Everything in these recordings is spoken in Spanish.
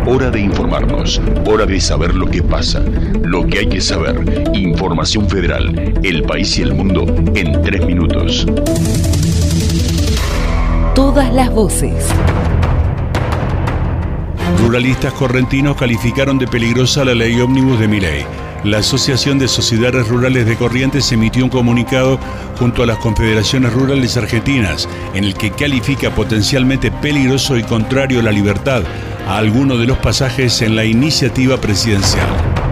Hora de informarnos, hora de saber lo que pasa, lo que hay que saber. Información Federal, el país y el mundo en 3 minutos. Todas las voces. Ruralistas correntinos calificaron de peligrosa la ley ómnibus de Milei. La Asociación de Sociedades Rurales de Corrientes emitió un comunicado junto a las confederaciones rurales argentinas en el que califica potencialmente peligroso y contrario a la libertad a alguno de los pasajes en la iniciativa presidencial.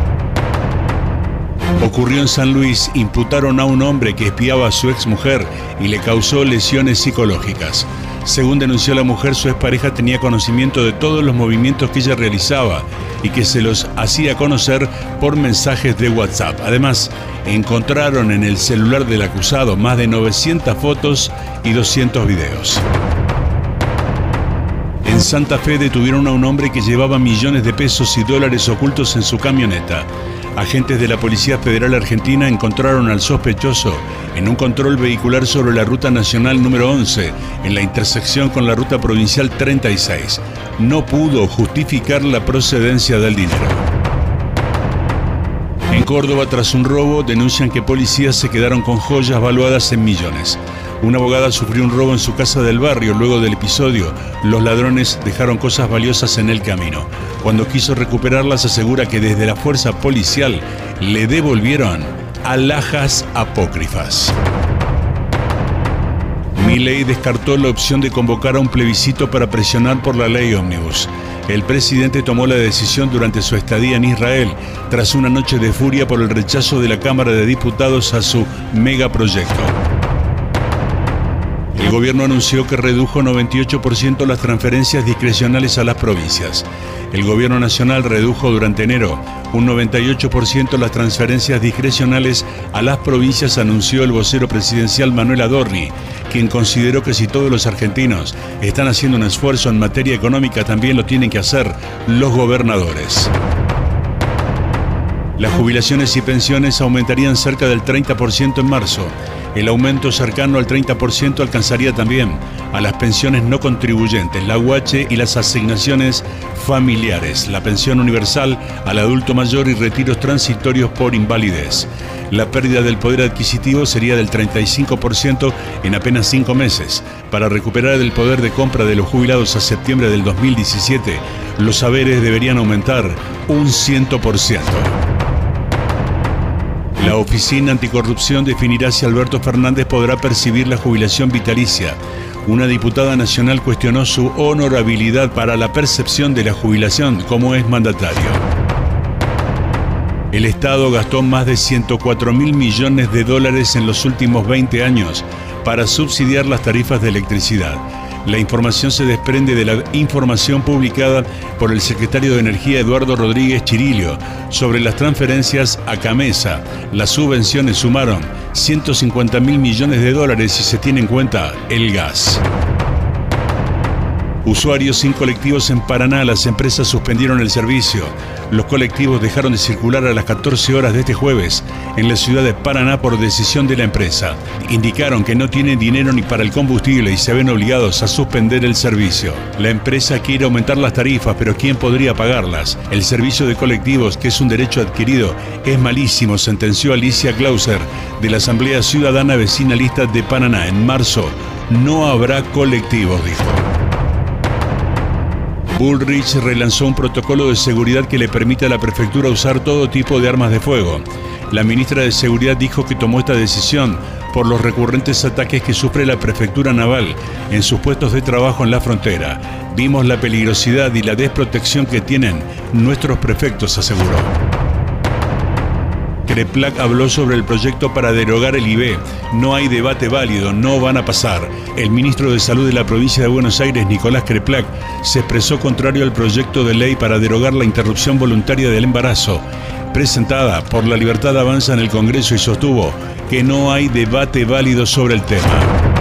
Ocurrió en San Luis, imputaron a un hombre que espiaba a su exmujer y le causó lesiones psicológicas. Según denunció la mujer, su expareja tenía conocimiento de todos los movimientos que ella realizaba y que se los hacía conocer por mensajes de WhatsApp. Además, encontraron en el celular del acusado más de 900 fotos y 200 videos. En Santa Fe detuvieron a un hombre que llevaba millones de pesos y dólares ocultos en su camioneta. Agentes de la Policía Federal Argentina encontraron al sospechoso en un control vehicular sobre la Ruta Nacional número 11, en la intersección con la Ruta Provincial 36. No pudo justificar la procedencia del dinero. En Córdoba, tras un robo, denuncian que policías se quedaron con joyas valuadas en millones. Una abogada sufrió un robo en su casa del barrio. Luego del episodio, los ladrones dejaron cosas valiosas en el camino. Cuando quiso recuperarlas, asegura que desde la fuerza policial le devolvieron alhajas apócrifas. Milei descartó la opción de convocar a un plebiscito para presionar por la ley ómnibus. El presidente tomó la decisión durante su estadía en Israel, tras una noche de furia por el rechazo de la Cámara de Diputados a su megaproyecto. El gobierno anunció que redujo 98% las transferencias discrecionales a las provincias. El gobierno nacional redujo durante enero un 98% las transferencias discrecionales a las provincias, anunció el vocero presidencial Manuel Adorni, quien consideró que si todos los argentinos están haciendo un esfuerzo en materia económica, también lo tienen que hacer los gobernadores. Las jubilaciones y pensiones aumentarían cerca del 30% en marzo. El aumento cercano al 30% alcanzaría también a las pensiones no contribuyentes, la UH y las asignaciones familiares, la pensión universal al adulto mayor y retiros transitorios por invalidez. La pérdida del poder adquisitivo sería del 35% en apenas 5 meses. Para recuperar el poder de compra de los jubilados a septiembre del 2017, los saberes deberían aumentar un 100%. La Oficina Anticorrupción definirá si Alberto Fernández podrá percibir la jubilación vitalicia. Una diputada nacional cuestionó su honorabilidad para la percepción de la jubilación como es mandatario. El Estado gastó más de 104.000 millones de dólares en los últimos 20 años para subsidiar las tarifas de electricidad. La información se desprende de la información publicada por el secretario de Energía Eduardo Rodríguez Chirillo sobre las transferencias a Camesa. Las subvenciones sumaron 150.000 millones de dólares si se tiene en cuenta el gas. Usuarios sin colectivos en Paraná, las empresas suspendieron el servicio. Los colectivos dejaron de circular a las 14 horas de este jueves en la ciudad de Paraná por decisión de la empresa. Indicaron que no tienen dinero ni para el combustible y se ven obligados a suspender el servicio. La empresa quiere aumentar las tarifas, pero ¿quién podría pagarlas? El servicio de colectivos, que es un derecho adquirido, es malísimo, sentenció Alicia Clauser de la Asamblea Ciudadana Vecinalista de Paraná. En marzo no habrá colectivos, dijo. Bullrich relanzó un protocolo de seguridad que le permite a la prefectura usar todo tipo de armas de fuego. La ministra de Seguridad dijo que tomó esta decisión por los recurrentes ataques que sufre la prefectura naval en sus puestos de trabajo en la frontera. Vimos la peligrosidad y la desprotección que tienen nuestros prefectos, aseguró. Kreplak habló sobre el proyecto para derogar el IB. No hay debate válido, no van a pasar. El ministro de Salud de la provincia de Buenos Aires, Nicolás Kreplak, se expresó contrario al proyecto de ley para derogar la interrupción voluntaria del embarazo, presentada por La Libertad Avanza en el Congreso, y sostuvo que no hay debate válido sobre el tema.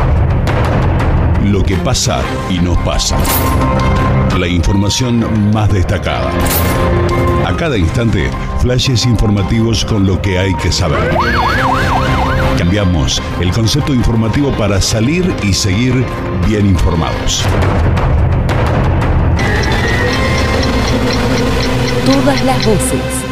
Lo que pasa y nos pasa. La información más destacada. A cada instante, flashes informativos con lo que hay que saber. Cambiamos el concepto informativo para salir y seguir bien informados. Todas las voces.